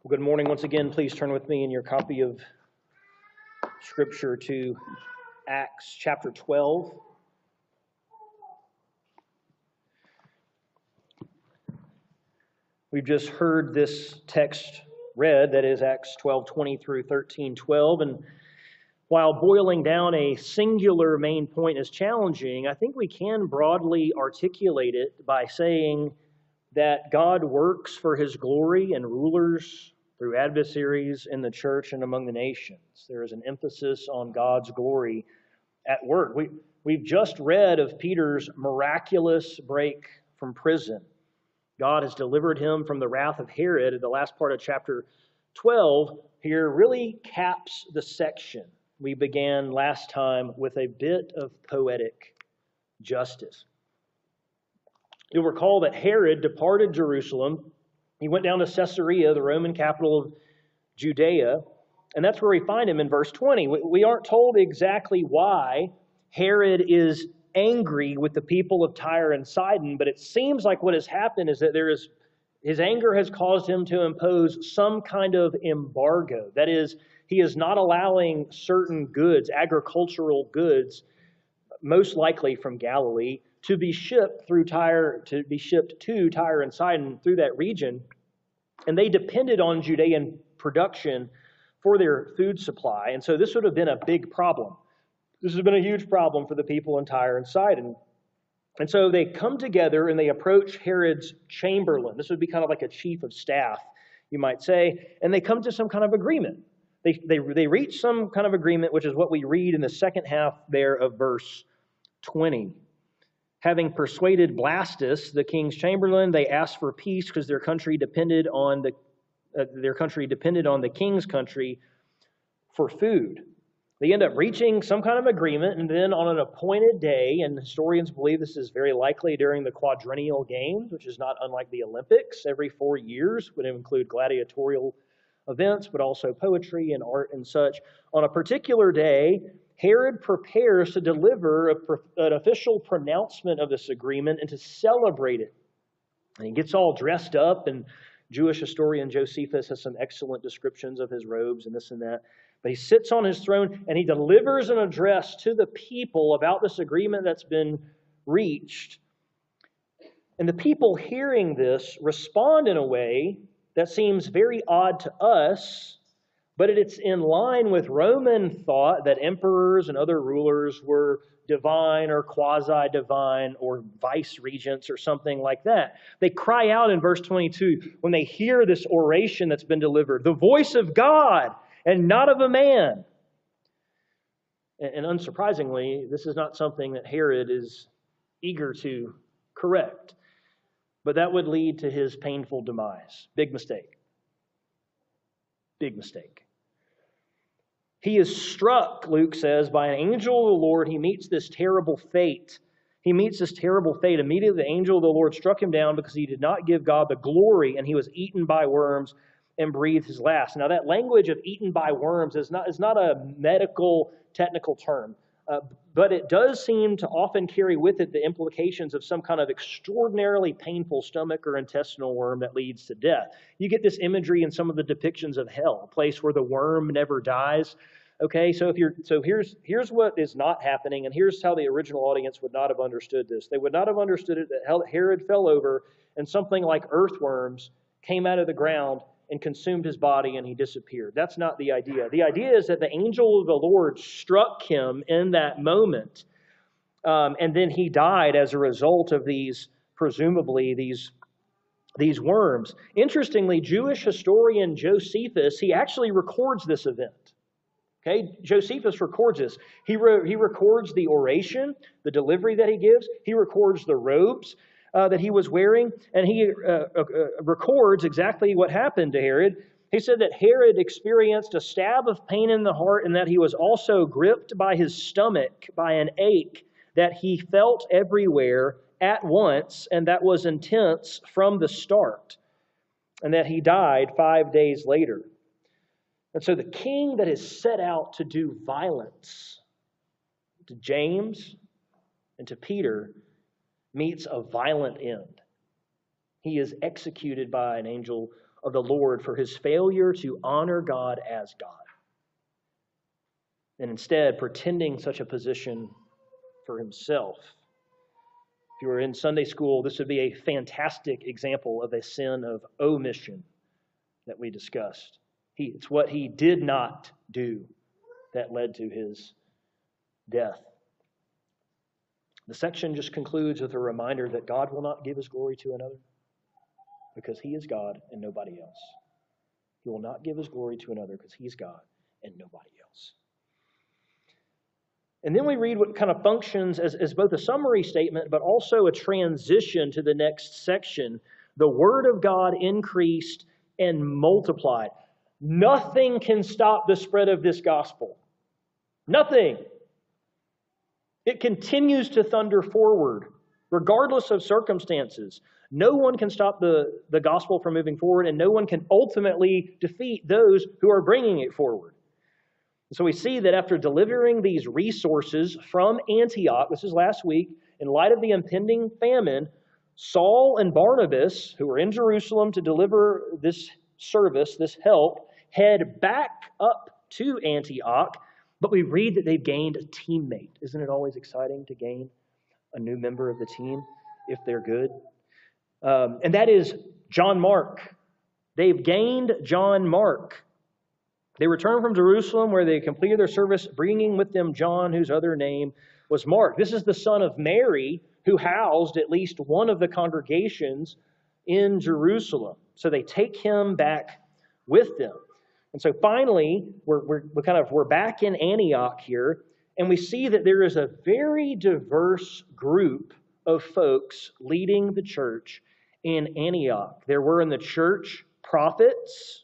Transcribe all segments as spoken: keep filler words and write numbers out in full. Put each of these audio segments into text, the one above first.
Well, good morning once again. Please turn with me in your copy of Scripture to Acts chapter twelve. We've just heard this text read, that is Acts twelve twenty through thirteen twelve, and while boiling down a singular main point is challenging, I think we can broadly articulate it by saying that God works for His glory and rulers through adversaries in the church and among the nations. There is an emphasis on God's glory at work. We, we've just read of Peter's miraculous break from prison. God has delivered him from the wrath of Herod. The last part of chapter twelve here really caps the section we began last time with a bit of poetic justice. You'll recall that Herod departed Jerusalem. He went down to Caesarea, the Roman capital of Judea, and that's where we find him in verse twenty. We aren't told exactly why Herod is angry with the people of Tyre and Sidon, but it seems like what has happened is that there is his anger has caused him to impose some kind of embargo. That is, he is not allowing certain goods, agricultural goods, most likely from Galilee, to be shipped through Tyre, to be shipped to Tyre and Sidon through that region. And they depended on Judean production for their food supply. And so this would have been a big problem. This has been a huge problem for the people in Tyre and Sidon. And so they come together and they approach Herod's chamberlain. This would be kind of like a chief of staff, you might say. And they come to some kind of agreement. They, they, they reach some kind of agreement, which is what we read in the second half there of verse twenty. Having persuaded Blastus, the king's chamberlain, they asked for peace because their country depended on the uh, their country depended on the king's country for food. They end up reaching some kind of agreement, and then on an appointed day, and historians believe this is very likely during the Quadrennial Games, which is not unlike the Olympics, every four years, would include gladiatorial events, but also poetry and art and such. On a particular day, Herod prepares to deliver a, an official pronouncement of this agreement and to celebrate it. And he gets all dressed up, and Jewish historian Josephus has some excellent descriptions of his robes and this and that. But he sits on his throne and he delivers an address to the people about this agreement that's been reached. And the people hearing this respond in a way that seems very odd to us, but it's in line with Roman thought that emperors and other rulers were divine or quasi-divine or vice-regents or something like that. They cry out in verse twenty-two when they hear this oration that's been delivered, "The voice of God and not of a man." And unsurprisingly, this is not something that Herod is eager to correct. But that would lead to his painful demise. Big mistake. Big mistake. He is struck, Luke says, by an angel of the Lord. He meets this terrible fate. He meets this terrible fate. Immediately the angel of the Lord struck him down because he did not give God the glory, and he was eaten by worms and breathed his last. Now that language of eaten by worms is not, is not a medical technical term. Uh, but it does seem to often carry with it the implications of some kind of extraordinarily painful stomach or intestinal worm that leads to death. You get this imagery in some of the depictions of hell, a place where the worm never dies. Okay, so if you're so here's here's what is not happening, and here's how the original audience would not have understood this. They would not have understood it that Herod fell over and something like earthworms came out of the ground and consumed his body and he disappeared. That's not the idea. The idea is that the angel of the Lord struck him in that moment, um, and then he died as a result of these, presumably, these, these worms. Interestingly, Jewish historian Josephus, he actually records this event. Okay, Josephus records this. He, re- he records the oration, the delivery that he gives. He records the robes Uh, that he was wearing, and he uh, uh, records exactly what happened to Herod. He said that Herod experienced a stab of pain in the heart and that he was also gripped by his stomach by an ache that he felt everywhere at once, and that was intense from the start, and that he died five days later. And so the king that is set out to do violence to James and to Peter meets a violent end. He is executed by an angel of the Lord for his failure to honor God as God, and instead pretending such a position for himself. If you were in Sunday school, this would be a fantastic example of a sin of omission that we discussed. He, it's what he did not do that led to his death. The section just concludes with a reminder that God will not give his glory to another because he is God and nobody else. He will not give his glory to another because he's God and nobody else. And then we read what kind of functions as, as both a summary statement, but also a transition to the next section. The word of God increased and multiplied. Nothing can stop the spread of this gospel. Nothing. It continues to thunder forward, regardless of circumstances. No one can stop the, the gospel from moving forward, and no one can ultimately defeat those who are bringing it forward. So we see that after delivering these resources from Antioch, this is last week, in light of the impending famine, Saul and Barnabas, who were in Jerusalem to deliver this service, this help, head back up to Antioch, but we read that they've gained a teammate. Isn't it always exciting to gain a new member of the team if they're good? Um, and that is John Mark. They've gained John Mark. They returned from Jerusalem where they completed their service, bringing with them John, whose other name was Mark. This is the son of Mary, who housed at least one of the congregations in Jerusalem. So they take him back with them. And so finally, we're, we're, we're kind of we're back in Antioch here, and we see that there is a very diverse group of folks leading the church in Antioch. There were in the church prophets,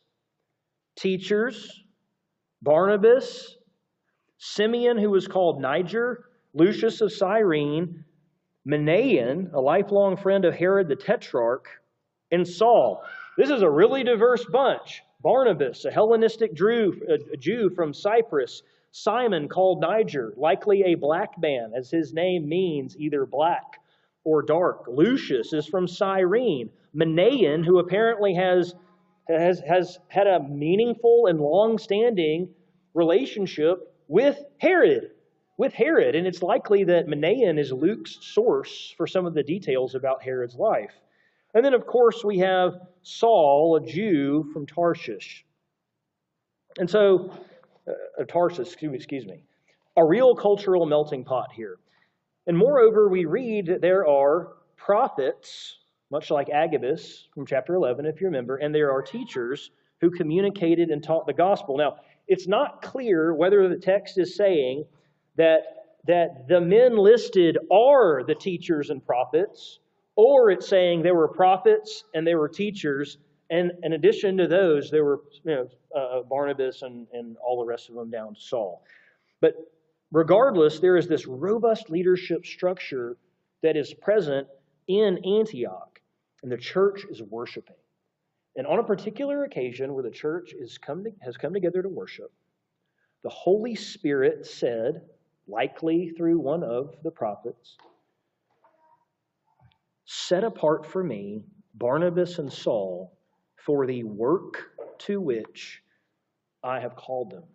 teachers, Barnabas, Simeon, who was called Niger, Lucius of Cyrene, Manaen, a lifelong friend of Herod the Tetrarch, and Saul. This is a really diverse bunch. Barnabas, a Hellenistic Jew, a Jew from Cyprus. Simon, called Niger, likely a black man, as his name means either black or dark. Lucius is from Cyrene. Manaen, who apparently has Has, has had a meaningful and long-standing relationship with Herod. With Herod. And it's likely that Manaen is Luke's source for some of the details about Herod's life. And then, of course, we have Saul, a Jew from Tarshish. And so, uh, Tarsus, excuse me, excuse me, a real cultural melting pot here. And moreover, we read that there are prophets, much like Agabus from chapter eleven, if you remember, and there are teachers who communicated and taught the gospel. Now, it's not clear whether the text is saying that, that the men listed are the teachers and prophets, or it's saying there were prophets and there were teachers, and in addition to those, there were you know, uh, Barnabas and, and all the rest of them down to Saul. But regardless, there is this robust leadership structure that is present in Antioch, and the church is worshiping. And on a particular occasion where the church is come to, has come together to worship, the Holy Spirit said, likely through one of the prophets, "Set apart for me Barnabas and Saul for the work to which I have called them."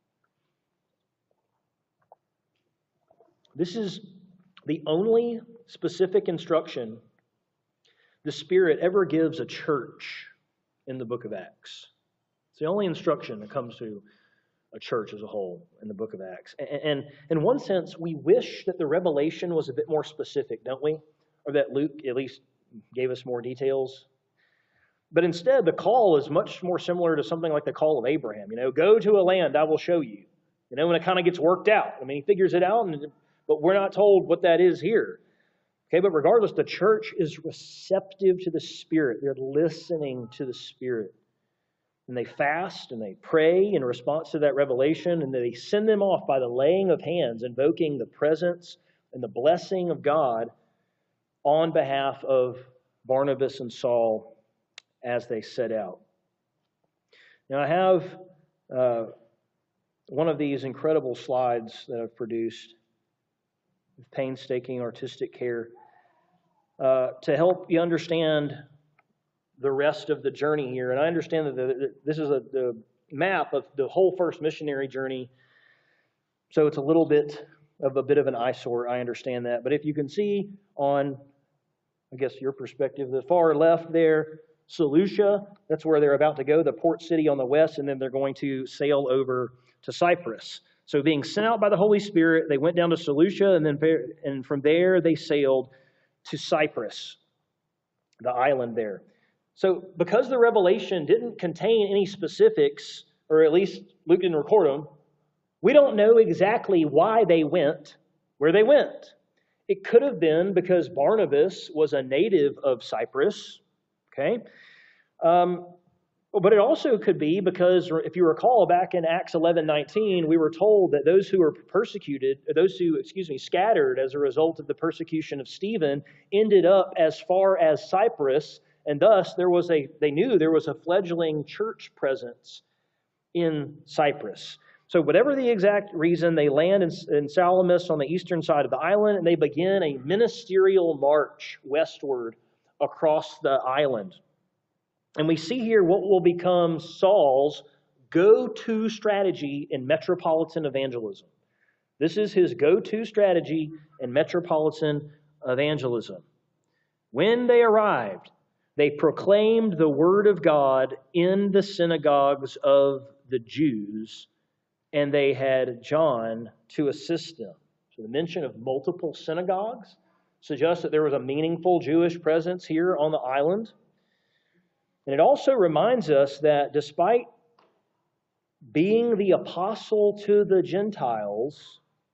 This is the only specific instruction the Spirit ever gives a church in the book of Acts. It's the only instruction that comes to a church as a whole in the book of Acts. And, and in one sense, we wish that the revelation was a bit more specific, don't we? Or that Luke at least gave us more details. But instead, the call is much more similar to something like the call of Abraham. You know, go to a land I will show you. You know, when it kind of gets worked out. I mean, he figures it out, and, but we're not told what that is here. Okay, but regardless, the church is receptive to the Spirit. They're listening to the Spirit. And they fast and they pray in response to that revelation, and they send them off by the laying of hands, invoking the presence and the blessing of God on behalf of Barnabas and Saul as they set out. Now, I have uh, one of these incredible slides that I've produced with painstaking artistic care uh, to help you understand the rest of the journey here. And I understand that the, this is a, the map of the whole first missionary journey, so it's a little bit of a bit of an eyesore. I understand that. But if you can see on, I guess, your perspective, the far left there, Seleucia, that's where they're about to go, the port city on the west, and then they're going to sail over to Cyprus. So being sent out by the Holy Spirit, they went down to Seleucia, and then and from there they sailed to Cyprus, the island there. So because the revelation didn't contain any specifics, or at least Luke didn't record them, we don't know exactly why they went where they went. It could have been because Barnabas was a native of Cyprus, okay? Um, but it also could be because, if you recall, back in Acts eleven nineteen, we were told that those who were persecuted, those who, excuse me, scattered as a result of the persecution of Stephen, ended up as far as Cyprus, and thus there was a, they knew there was a fledgling church presence in Cyprus. So whatever the exact reason, they land in, in Salamis on the eastern side of the island, and they begin a ministerial march westward across the island. And we see here what will become Saul's go-to strategy in metropolitan evangelism. This is his go-to strategy in metropolitan evangelism. When they arrived, they proclaimed the word of God in the synagogues of the Jews, and they had John to assist them. So the mention of multiple synagogues suggests that there was a meaningful Jewish presence here on the island. And it also reminds us that despite being the apostle to the Gentiles,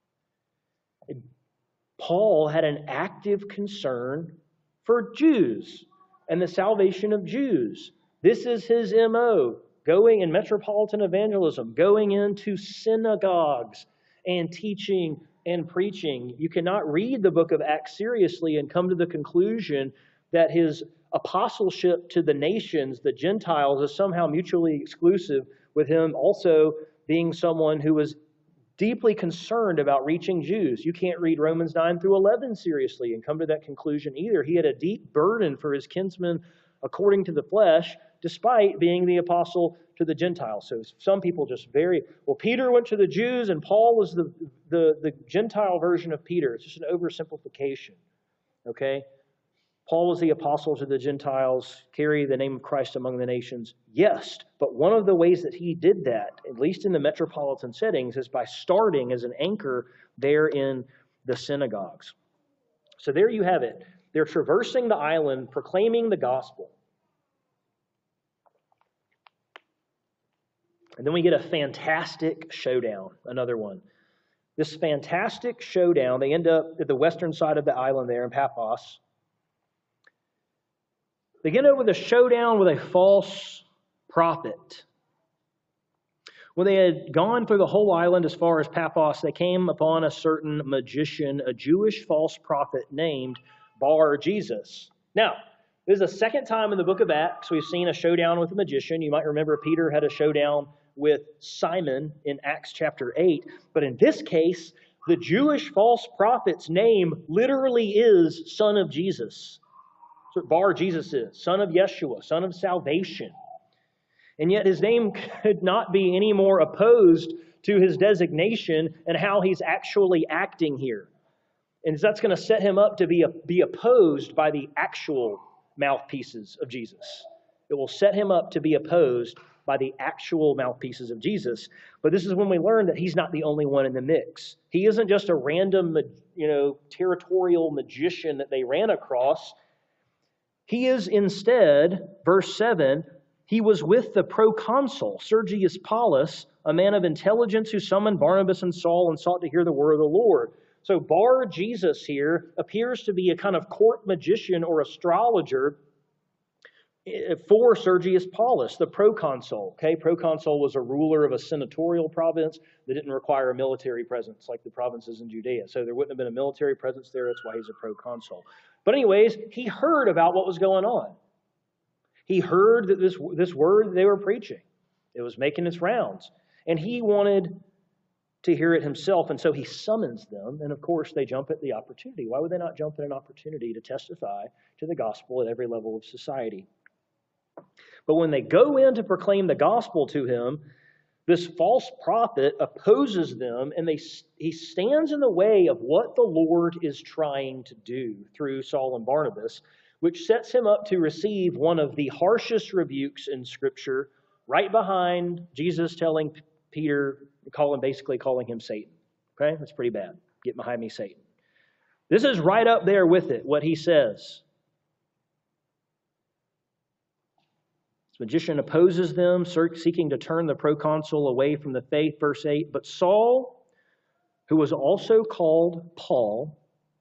Paul had an active concern for Jews and the salvation of Jews. This is his M O. Going in metropolitan evangelism, going into synagogues and teaching and preaching. You cannot read the book of Acts seriously and come to the conclusion that his apostleship to the nations, the Gentiles, is somehow mutually exclusive with him also being someone who was deeply concerned about reaching Jews. You can't read Romans nine through eleven seriously and come to that conclusion either. He had a deep burden for his kinsmen according to the flesh, despite being the apostle to the Gentiles. So some people just very, well, Peter went to the Jews and Paul was the, the, the Gentile version of Peter. It's just an oversimplification, okay? Paul was the apostle to the Gentiles, carry the name of Christ among the nations. Yes, but one of the ways that he did that, at least in the metropolitan settings, is by starting as an anchor there in the synagogues. So there you have it. They're traversing the island, proclaiming the gospel. And then we get a fantastic showdown, another one. This fantastic showdown, they end up at the western side of the island there in Paphos. They get up with a showdown with a false prophet. When they had gone through the whole island as far as Paphos, they came upon a certain magician, a Jewish false prophet named Bar Jesus. Now, this is the second time in the book of Acts we've seen a showdown with a magician. You might remember Peter had a showdown with Simon in Acts chapter eight. But in this case, the Jewish false prophet's name literally is Son of Jesus. That's what Bar Jesus is, Son of Yeshua, Son of Salvation. And yet his name could not be any more opposed to his designation and how he's actually acting here. And that's going to set him up to be, a, be opposed by the actual mouthpieces of Jesus. It will set him up to be opposed by the actual mouthpieces of Jesus. But this is when we learn that he's not the only one in the mix. He isn't just a random, you know, territorial magician that they ran across. He is instead, verse seven, he was with the proconsul, Sergius Paulus, a man of intelligence who summoned Barnabas and Saul and sought to hear the word of the Lord. So Bar Jesus here appears to be a kind of court magician or astrologer for Sergius Paulus, the proconsul. Okay, proconsul was a ruler of a senatorial province that didn't require a military presence like the provinces in Judea. So there wouldn't have been a military presence there. That's why he's a proconsul. But anyways, he heard about what was going on. He heard that this, this word they were preaching. It was making its rounds. And he wanted to hear it himself, and so he summons them. And of course, they jump at the opportunity. Why would they not jump at an opportunity to testify to the gospel at every level of society? But when they go in to proclaim the gospel to him, this false prophet opposes them, and they, he stands in the way of what the Lord is trying to do through Saul and Barnabas, which sets him up to receive one of the harshest rebukes in Scripture, right behind Jesus telling Peter, calling, basically calling him Satan. Okay, that's pretty bad. Get behind me, Satan. This is right up there with it, what he says. This magician opposes them, seeking to turn the proconsul away from the faith. Verse eight, but Saul, who was also called Paul,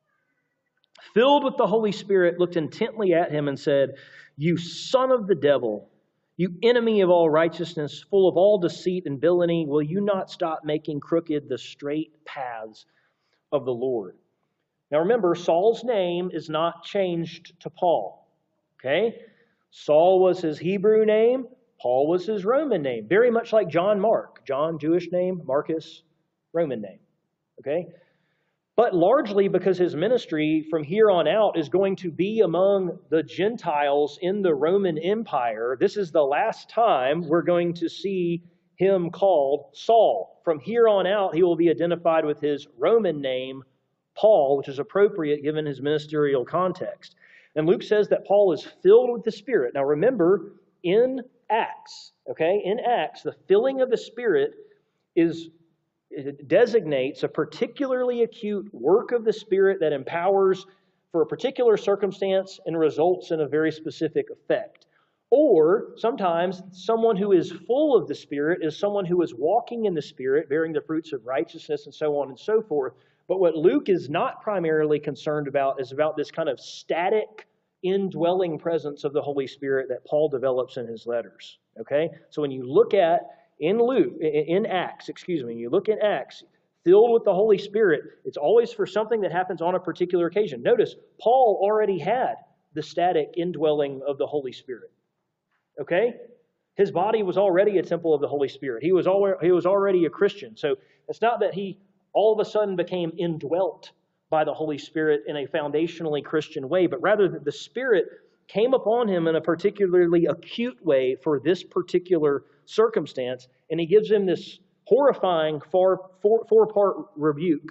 filled with the Holy Spirit, looked intently at him and said, "You son of the devil, you enemy of all righteousness, full of all deceit and villainy, will you not stop making crooked the straight paths of the Lord?" Now remember, Saul's name is not changed to Paul. Okay? Saul was his Hebrew name. Paul was his Roman name. Very much like John Mark. John, Jewish name. Marcus, Roman name. Okay? But largely because his ministry from here on out is going to be among the Gentiles in the Roman Empire. This is the last time we're going to see him called Saul. From here on out, he will be identified with his Roman name, Paul, which is appropriate given his ministerial context. And Luke says that Paul is filled with the Spirit. Now remember, in Acts, okay, in Acts, the filling of the Spirit is it designates a particularly acute work of the Spirit that empowers for a particular circumstance and results in a very specific effect. Or sometimes someone who is full of the Spirit is someone who is walking in the Spirit, bearing the fruits of righteousness and so on and so forth. But what Luke is not primarily concerned about is about this kind of static, indwelling presence of the Holy Spirit that Paul develops in his letters. Okay? So when you look at, in Luke, in Acts, excuse me, you look in Acts, filled with the Holy Spirit, it's always for something that happens on a particular occasion. Notice, Paul already had the static indwelling of the Holy Spirit. Okay? His body was already a temple of the Holy Spirit. He was already, he was already a Christian. So it's not that he all of a sudden became indwelt by the Holy Spirit in a foundationally Christian way, but rather that the Spirit came upon him in a particularly acute way for this particular circumstance, and he gives him this horrifying four, four, four-part rebuke.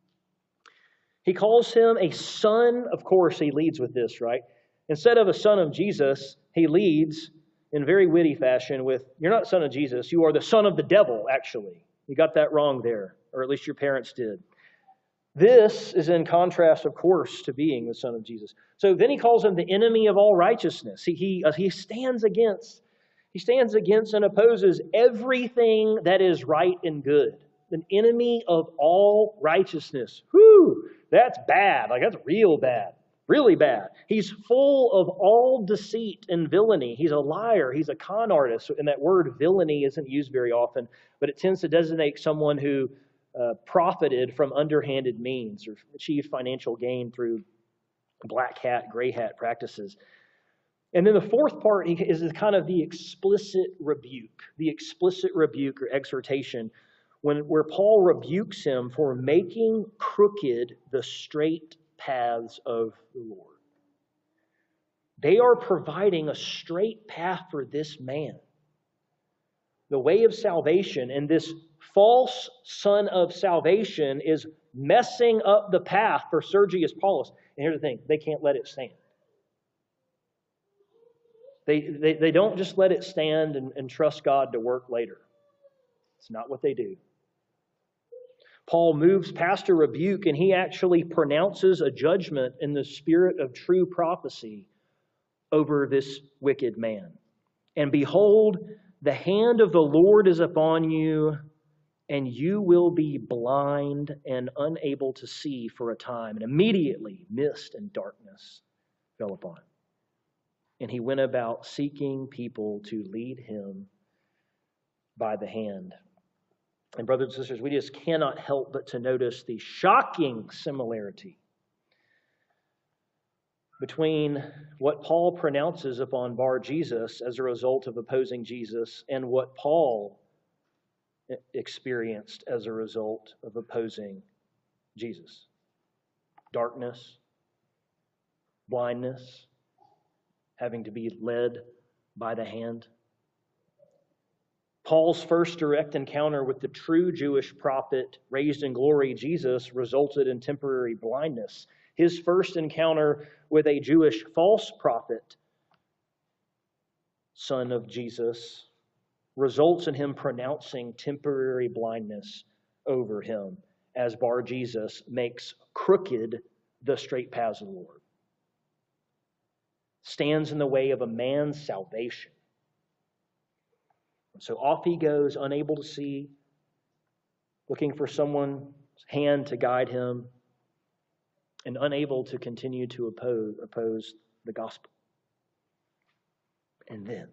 He calls him a son. Of course, he leads with this, right? Instead of a son of Jesus, he leads in very witty fashion with, "You're not son of Jesus, you are the son of the devil," actually. You got that wrong there, or at least your parents did. This is in contrast, of course, to being the son of Jesus. So then he calls him the enemy of all righteousness. He, he, uh, he stands against, he stands against and opposes everything that is right and good. An enemy of all righteousness. Whew, that's bad. Like, that's real bad. Really bad. He's full of all deceit and villainy. He's a liar. He's a con artist. And that word villainy isn't used very often, but it tends to designate someone who uh, profited from underhanded means or achieved financial gain through black hat, gray hat practices. And then the fourth part is kind of the explicit rebuke, the explicit rebuke or exhortation, when where Paul rebukes him for making crooked the straight paths of the Lord. They are providing a straight path for this man. The way of salvation, and this false son of salvation is messing up the path for Sergius Paulus. And here's the thing, they can't let it stand. They, they, they don't just let it stand and, and trust God to work later. It's not what they do. Paul moves past a rebuke and he actually pronounces a judgment in the spirit of true prophecy over this wicked man. And behold, the hand of the Lord is upon you, and you will be blind and unable to see for a time. And immediately mist and darkness fell upon him. And he went about seeking people to lead him by the hand. And brothers and sisters, we just cannot help but to notice the shocking similarity between what Paul pronounces upon Bar-Jesus as a result of opposing Jesus and what Paul experienced as a result of opposing Jesus. Darkness, blindness, having to be led by the hand. Paul's first direct encounter with the true Jewish prophet raised in glory, Jesus, resulted in temporary blindness. His first encounter with a Jewish false prophet, son of Jesus, results in him pronouncing temporary blindness over him as Bar Jesus makes crooked the straight paths of the Lord. Stands in the way of a man's salvation. So off he goes, unable to see, looking for someone's hand to guide him, and unable to continue to oppose, oppose the gospel. And then,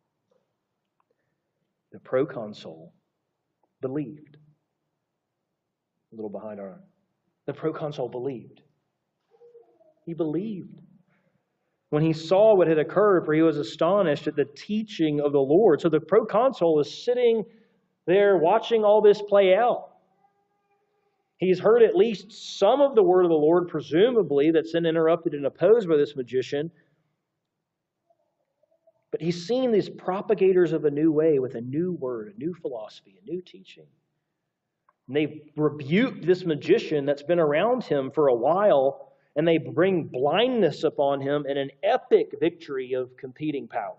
the proconsul believed. A little behind our... The proconsul believed. He believed. When he saw what had occurred, for he was astonished at the teaching of the Lord. So the proconsul is sitting there watching all this play out. He's heard at least some of the word of the Lord, presumably, that's been interrupted and opposed by this magician. But he's seen these propagators of a new way with a new word, a new philosophy, a new teaching. And they've rebuked this magician that's been around him for a while, and they bring blindness upon him and an epic victory of competing power.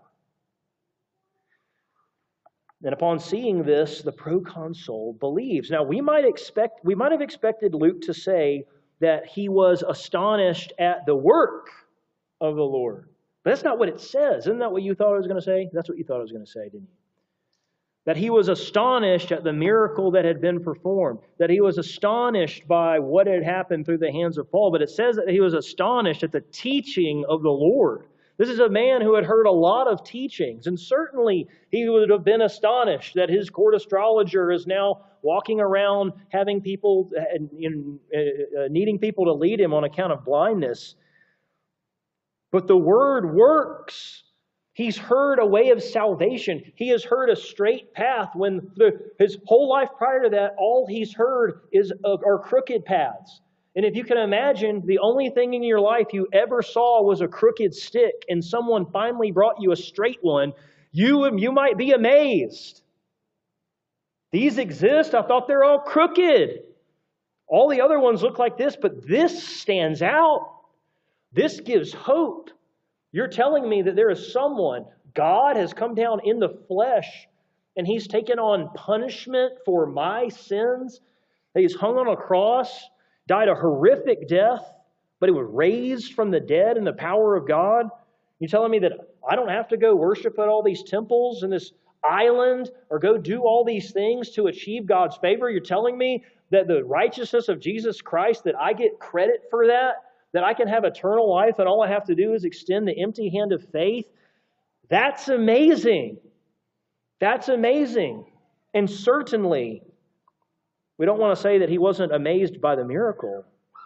And upon seeing this, the proconsul believes. Now, we might expect, we might have expected Luke to say that he was astonished at the work of the Lord. But that's not what it says. Isn't that what you thought I was going to say? That's what you thought I was going to say, didn't you? That he was astonished at the miracle that had been performed. That he was astonished by what had happened through the hands of Paul. But it says that he was astonished at the teaching of the Lord. This is a man who had heard a lot of teachings, and certainly he would have been astonished that his court astrologer is now walking around having people, needing people to lead him on account of blindness. But the word works. He's heard a way of salvation. He has heard a straight path when the, his whole life prior to that, all he's heard is are crooked paths. And if you can imagine, the only thing in your life you ever saw was a crooked stick, and someone finally brought you a straight one, you, you might be amazed. These exist? I thought they're all crooked. All the other ones look like this, but this stands out. This gives hope. You're telling me that there is someone, God has come down in the flesh, and He's taken on punishment for my sins. He's hung on a cross, died a horrific death, but He was raised from the dead in the power of God. You're telling me that I don't have to go worship at all these temples in this island or go do all these things to achieve God's favor? You're telling me that the righteousness of Jesus Christ, that I get credit for that, that I can have eternal life and all I have to do is extend the empty hand of faith? That's amazing. That's amazing. And certainly, we don't want to say that he wasn't amazed by the miracle,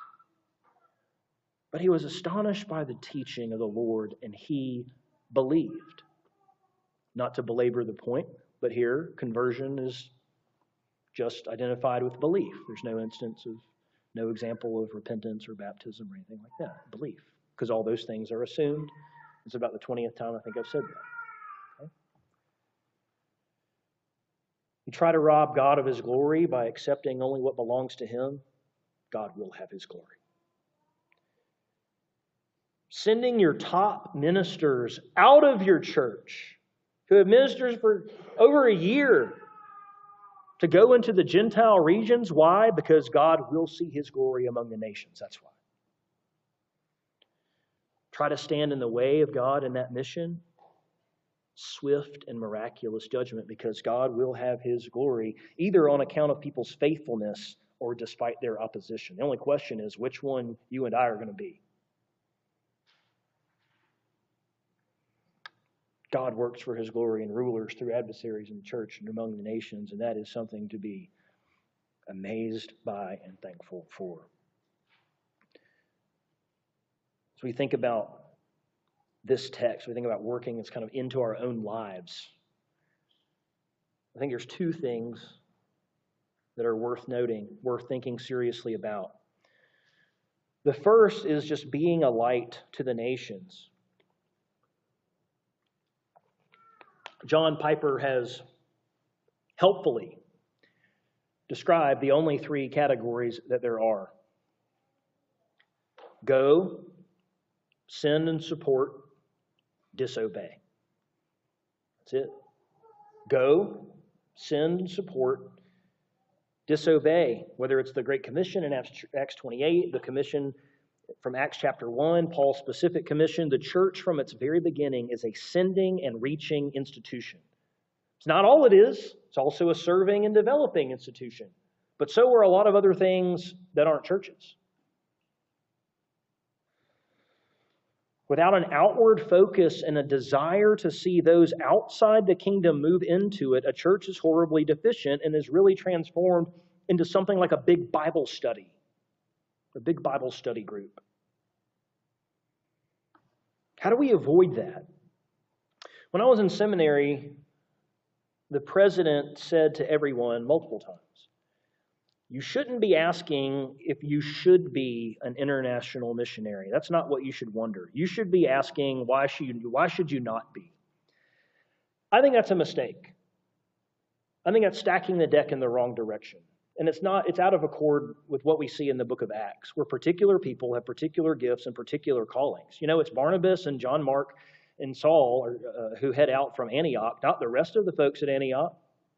but he was astonished by the teaching of the Lord, and he believed. Not to belabor the point, but here, conversion is just identified with belief. There's no instance of, no example of repentance or baptism or anything like that. Belief. Because all those things are assumed. It's about the twentieth time I think I've said that. Okay? You try to rob God of His glory by accepting only what belongs to Him, God will have His glory. Sending your top ministers out of your church, who have ministered for over a year, to go into the Gentile regions. Why? Because God will see His glory among the nations. That's why. Try to stand in the way of God in that mission. Swift and miraculous judgment, because God will have His glory either on account of people's faithfulness or despite their opposition. The only question is which one you and I are going to be. God works for His glory in rulers through adversaries in the church and among the nations, and that is something to be amazed by and thankful for. As we think about this text, we think about working it's kind of into our own lives. I think there's two things that are worth noting, worth thinking seriously about. The first is just being a light to the nations. John Piper has helpfully described the only three categories that there are. Go, send and support, disobey. That's it. Go, send and support, disobey. Whether it's the Great Commission in Acts twenty-eight, the commission from Acts chapter one, Paul's specific commission, the church from its very beginning is a sending and reaching institution. It's not all it is. It's also a serving and developing institution. But so are a lot of other things that aren't churches. Without an outward focus and a desire to see those outside the kingdom move into it, a church is horribly deficient and is really transformed into something like a big Bible study, a big Bible study group. How do we avoid that? When I was in seminary, the president said to everyone multiple times, you shouldn't be asking if you should be an international missionary. That's not what you should wonder. You should be asking, why should you, why should you not be? I think that's a mistake. I think that's stacking the deck in the wrong direction. And it's not, it's out of accord with what we see in the book of Acts, where particular people have particular gifts and particular callings. You know, it's Barnabas and John Mark and Saul uh, who head out from Antioch, not the rest of the folks at Antioch.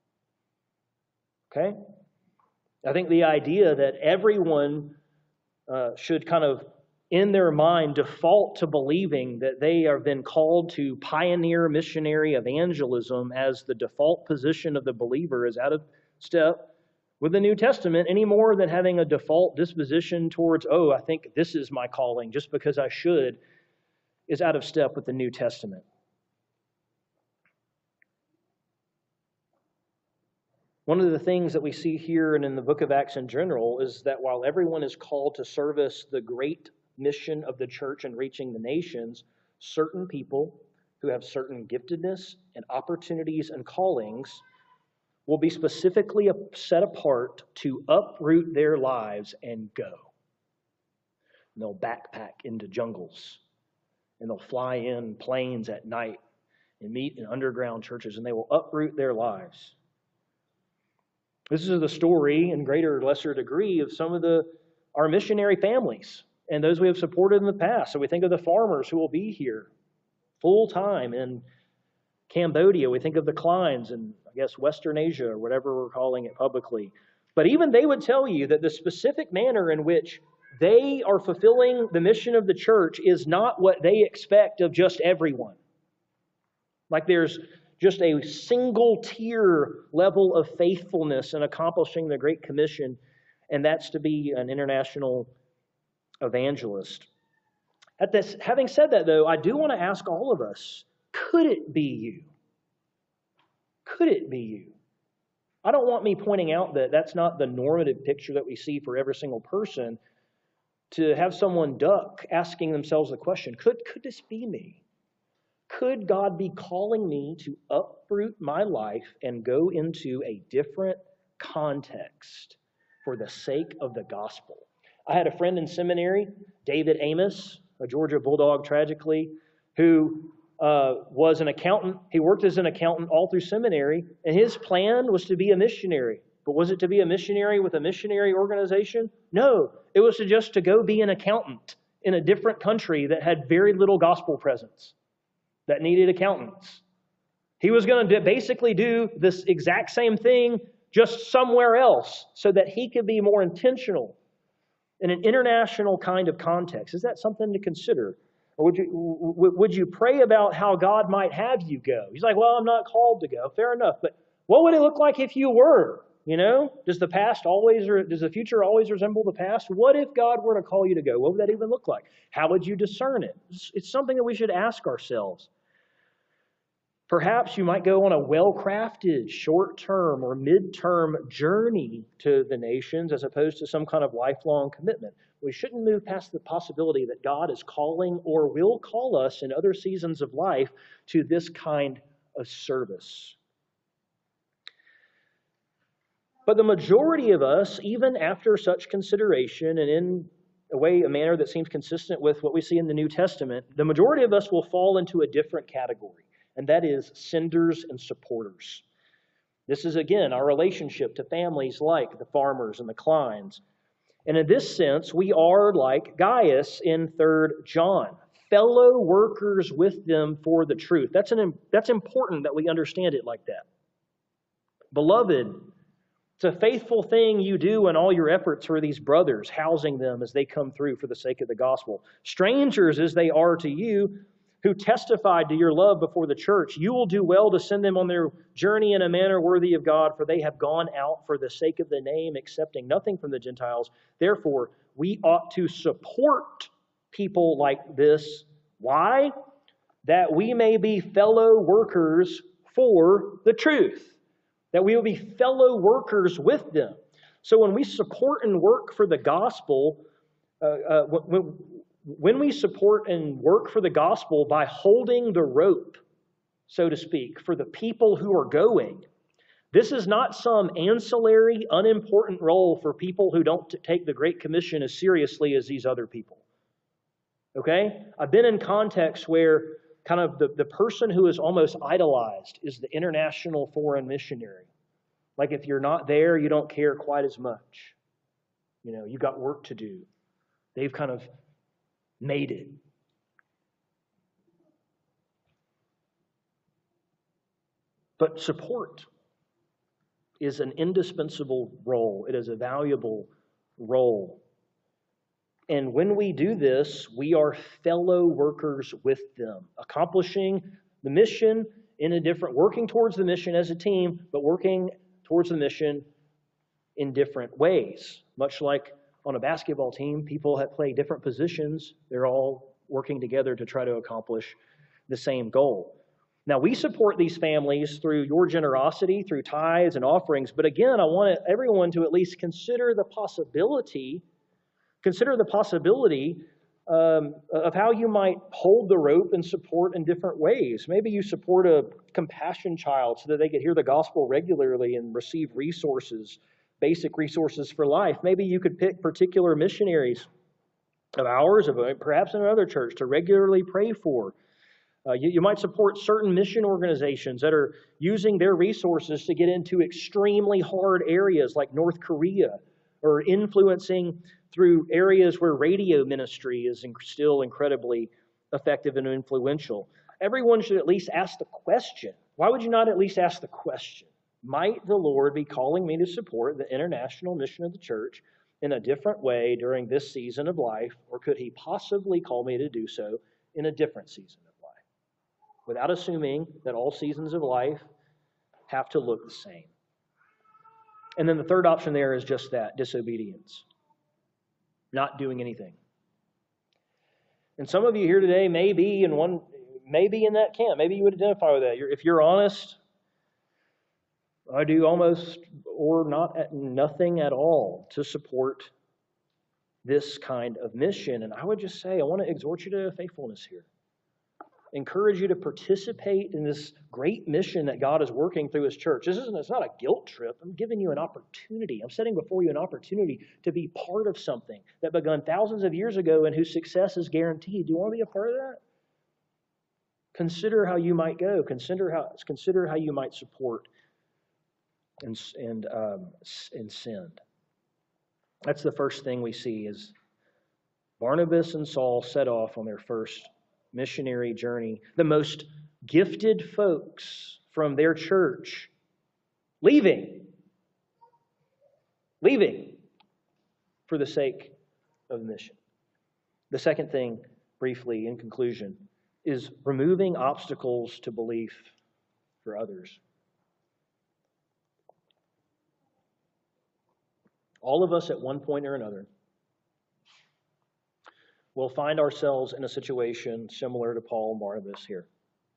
Okay? I think the idea that everyone uh, should kind of, in their mind, default to believing that they have been called to pioneer missionary evangelism as the default position of the believer is out of step with the New Testament any more than having a default disposition towards, oh, I think this is my calling just because I should, is out of step with the New Testament. One of the things that we see here and in the book of Acts in general is that while everyone is called to service the great mission of the church and reaching the nations, certain people who have certain giftedness and opportunities and callings will be specifically set apart to uproot their lives and go. And they'll backpack into jungles, and they'll fly in planes at night and meet in underground churches, and they will uproot their lives. This is the story, in greater or lesser degree, of some of the our missionary families and those we have supported in the past. So we think of the farmers who will be here full-time in Cambodia. We think of the Kleins in, I guess, Western Asia, or whatever we're calling it publicly. But even they would tell you that the specific manner in which they are fulfilling the mission of the church is not what they expect of just everyone. Like there's just a single tier level of faithfulness in accomplishing the Great Commission, and that's to be an international evangelist. At this, having said that, though, I do want to ask all of us, could it be you? Could it be you? I don't want me pointing out that that's not the normative picture that we see for every single person, to have someone duck asking themselves the question, could, could this be me? Could God be calling me to uproot my life and go into a different context for the sake of the gospel? I had a friend in seminary, David Amos, a Georgia Bulldog tragically, who uh, was an accountant. He worked as an accountant all through seminary, and his plan was to be a missionary. But was it to be a missionary with a missionary organization? No, it was to just to go be an accountant in a different country that had very little gospel presence, that needed accountants. He was going to basically do this exact same thing just somewhere else so that he could be more intentional in an international kind of context. Is that something to consider? Or would you, would you pray about how God might have you go? He's like, well, I'm not called to go. Fair enough. But what would it look like if you were? You know, does the past always, or does the future always resemble the past? What if God were to call you to go? What would that even look like? How would you discern it? It's, it's something that we should ask ourselves. Perhaps you might go on a well-crafted short-term or mid-term journey to the nations as opposed to some kind of lifelong commitment. We shouldn't move past the possibility that God is calling or will call us in other seasons of life to this kind of service. But the majority of us, even after such consideration and in a way, a manner that seems consistent with what we see in the New Testament, the majority of us will fall into a different category. and that is senders and supporters. This is, again, our relationship to families like the Farmers and the Kleins. And in this sense, we are like Gaius in Third John, fellow workers with them for the truth. That's, an, that's important that we understand it like that. Beloved, it's a faithful thing you do in all your efforts for these brothers, housing them as they come through for the sake of the gospel. Strangers as they are to you, who testified to your love before the church, you will do well to send them on their journey in a manner worthy of God, for they have gone out for the sake of the name, accepting nothing from the Gentiles. Therefore, we ought to support people like this. Why? That we may be fellow workers for the truth. That we will be fellow workers with them. So when we support and work for the gospel, uh, uh, when, when we support and work for the gospel by holding the rope, so to speak, for the people who are going, this is not some ancillary, unimportant role for people who don't take the Great Commission as seriously as these other people. Okay? I've been in contexts where kind of the, the person who is almost idolized is the international foreign missionary. Like if you're not there, you don't care quite as much. You know, you got work to do. They've kind of made it. But support is an indispensable role. It is a valuable role. And when we do this, we are fellow workers with them, accomplishing the mission in a different, working towards the mission as a team, but working towards the mission in different ways. Much like on a basketball team, people that play different positions, they're all working together to try to accomplish the same goal. Now, we support these families through your generosity, through tithes and offerings, but again, I want everyone to at least consider the possibility, consider the possibility um, of how you might hold the rope and support in different ways. Maybe you support a compassion child so that they could hear the gospel regularly and receive resources, basic resources for life. Maybe you could pick particular missionaries of ours, of perhaps in another church, to regularly pray for. Uh, you, you might support certain mission organizations that are using their resources to get into extremely hard areas like North Korea, or influencing through areas where radio ministry is still incredibly effective and influential. Everyone should at least ask the question. Why would you not at least ask the question? Might the Lord be calling me to support the international mission of the church in a different way during this season of life, or could He possibly call me to do so in a different season of life? Without assuming that all seasons of life have to look the same. And then the third option there is just that, disobedience. Not doing anything. And some of you here today may be in one, may be in that camp. Maybe you would identify with that. You're, if you're honest, I do almost or not at nothing at all to support this kind of mission. And I would just say, I want to exhort you to faithfulness here. Encourage you to participate in this great mission that God is working through His church. This isn't, it's not a guilt trip. I'm giving you an opportunity. I'm setting before you an opportunity to be part of something that begun thousands of years ago and whose success is guaranteed. Do you want to be a part of that? Consider how you might go. Consider how, consider how you might support and, and, um, and send. That's the first thing we see is Barnabas and Saul set off on their first missionary journey. The most gifted folks from their church leaving, leaving for the sake of the mission. The second thing, briefly in conclusion, is removing obstacles to belief for others. All of us at one point or another will find ourselves in a situation similar to Paul and Barnabas here.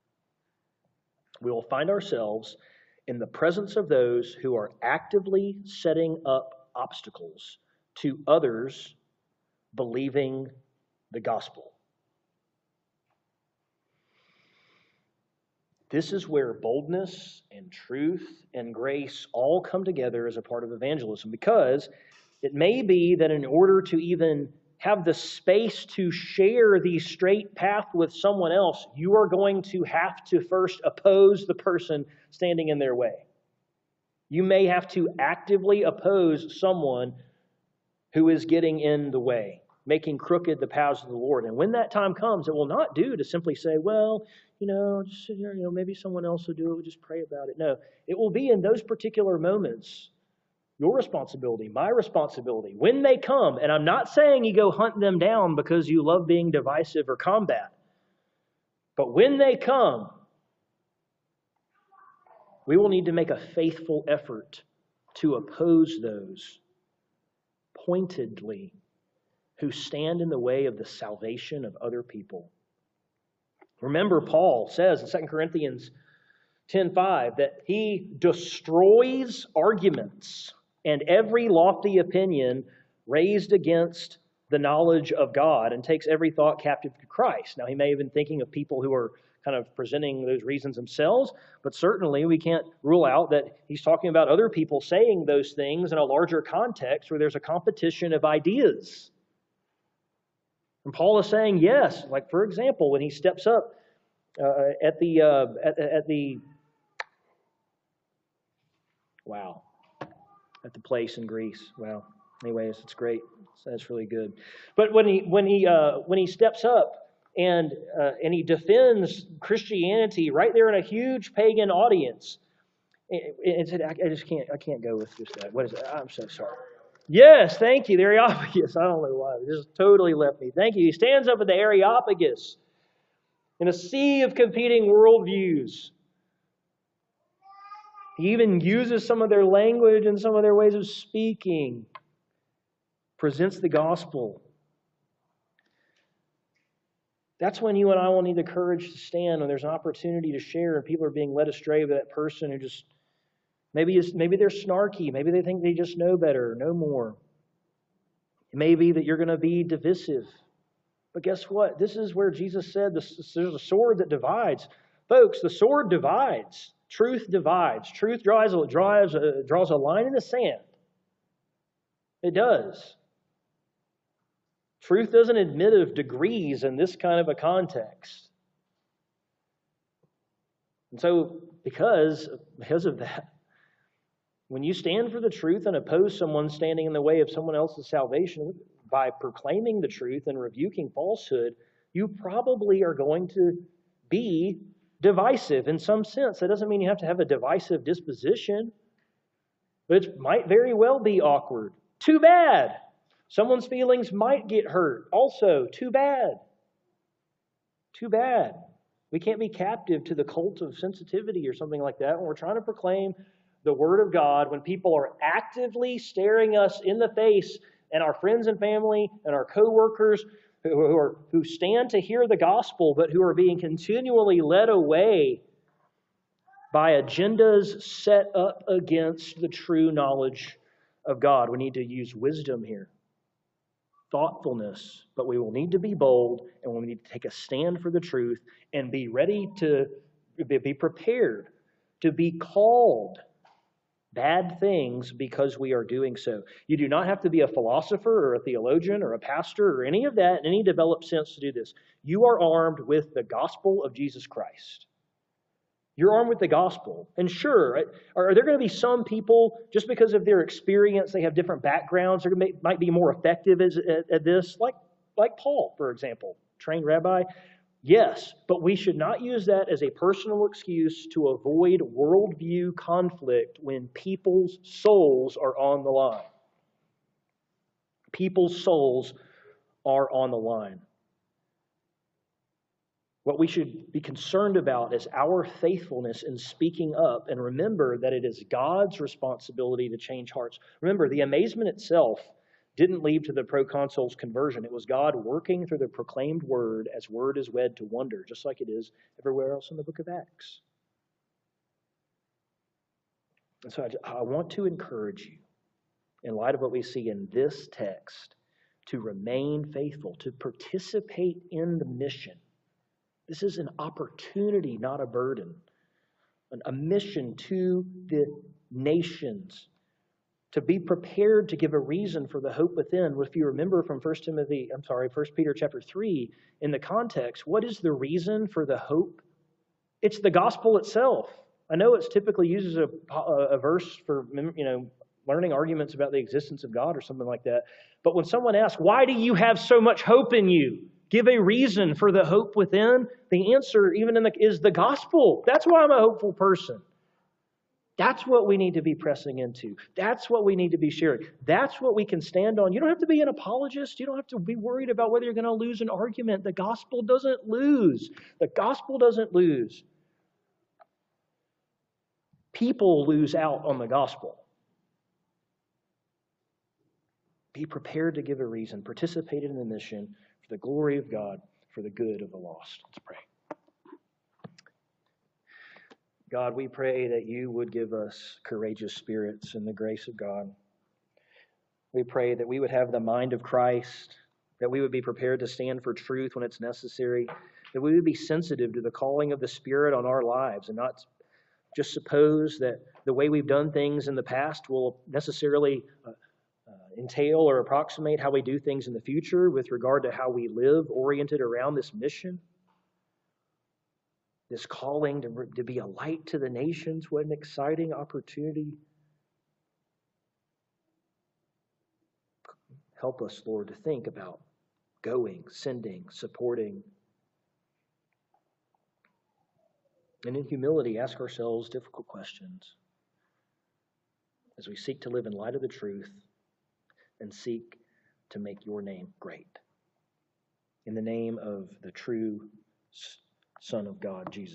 We will find ourselves in the presence of those who are actively setting up obstacles to others believing the gospel. This is where boldness and truth and grace all come together as a part of evangelism, because it may be that in order to even have the space to share the straight path with someone else, you are going to have to first oppose the person standing in their way. You may have to actively oppose someone who is getting in the way, making crooked the paths of the Lord. And when that time comes, it will not do to simply say, well, you know, just sit here, you know, maybe someone else will do it, we'll just pray about it. No, it will be in those particular moments your responsibility, my responsibility, when they come. And I'm not saying you go hunt them down because you love being divisive or combat. But when they come, we will need to make a faithful effort to oppose those pointedly who stand in the way of the salvation of other people. Remember, Paul says in Second Corinthians ten five that he destroys arguments and every lofty opinion raised against the knowledge of God and takes every thought captive to Christ. Now, he may have been thinking of people who are kind of presenting those reasons themselves, but certainly we can't rule out that he's talking about other people saying those things in a larger context where there's a competition of ideas. And Paul is saying, yes, like for example, when he steps up uh, at the uh, at, at the wow. at the place in Greece. Wow. Anyways, it's great. That's really good. But when he when he uh, when he steps up and uh, and he defends Christianity right there in a huge pagan audience, it, it, it, I just can't I can't go with just that. What is it? I'm so sorry. Yes, thank you. The Areopagus. I don't know why. It just totally left me. Thank you. He stands up at the Areopagus in a sea of competing worldviews. He even uses some of their language and some of their ways of speaking, presents the gospel. That's when you and I will need the courage to stand when there's an opportunity to share and people are being led astray by that person who just, maybe is, maybe they're snarky, maybe they think they just know better, know more. It may be that you're going to be divisive. But guess what? This is where Jesus said this, there's a sword that divides. Folks, the sword divides. Truth divides. Truth draws, draws, uh, draws a line in the sand. It does. Truth doesn't admit of degrees in this kind of a context. And so, because, because of that, when you stand for the truth and oppose someone standing in the way of someone else's salvation by proclaiming the truth and rebuking falsehood, you probably are going to be divisive in some sense. That doesn't mean you have to have a divisive disposition, but it might very well be awkward. Too bad. Someone's feelings might get hurt. Also, too bad. Too bad. We can't be captive to the cult of sensitivity or something like that when we're trying to proclaim the Word of God, when people are actively staring us in the face, and our friends and family and our co-workers who are who stand to hear the gospel, but who are being continually led away by agendas set up against the true knowledge of God. We need to use wisdom here, thoughtfulness, but we will need to be bold, and we need to take a stand for the truth and be ready to be prepared to be called bad things because we are doing so. You do not have to be a philosopher or a theologian or a pastor or any of that in any developed sense to do this. You are armed with the gospel of Jesus Christ. You're armed with the gospel. And sure, are there going to be some people, just because of their experience, they have different backgrounds, they might be more effective at, at this, like, like Paul, for example, trained rabbi? Yes, but we should not use that as a personal excuse to avoid worldview conflict when people's souls are on the line. People's souls are on the line. What we should be concerned about is our faithfulness in speaking up, and remember that it is God's responsibility to change hearts. Remember, the amazement itself didn't lead to the proconsul's conversion. It was God working through the proclaimed word as word is wed to wonder, just like it is everywhere else in the book of Acts. And so I, I want to encourage you, in light of what we see in this text, to remain faithful, to participate in the mission. This is an opportunity, not a burden. A mission to the nations, to be prepared to give a reason for the hope within. If you remember from First Timothy, I'm sorry, First Peter chapter three, in the context, what is the reason for the hope? It's the gospel itself. I know it's typically used as a, a verse for, you know, learning arguments about the existence of God or something like that. But when someone asks, why do you have so much hope in you? Give a reason for the hope within. The answer, even in the, is the gospel. That's why I'm a hopeful person. That's what we need to be pressing into. That's what we need to be sharing. That's what we can stand on. You don't have to be an apologist. You don't have to be worried about whether you're going to lose an argument. The gospel doesn't lose. The gospel doesn't lose. People lose out on the gospel. Be prepared to give a reason. Participate in the mission for the glory of God, for the good of the lost. Let's pray. God, we pray that you would give us courageous spirits in the grace of God. We pray that we would have the mind of Christ, that we would be prepared to stand for truth when it's necessary, that we would be sensitive to the calling of the Spirit on our lives and not just suppose that the way we've done things in the past will necessarily uh, uh, entail or approximate how we do things in the future with regard to how we live oriented around this mission. This calling to, to be a light to the nations, what an exciting opportunity. Help us, Lord, to think about going, sending, supporting. And in humility, ask ourselves difficult questions as we seek to live in light of the truth and seek to make your name great. In the name of the true Son of God, Jesus.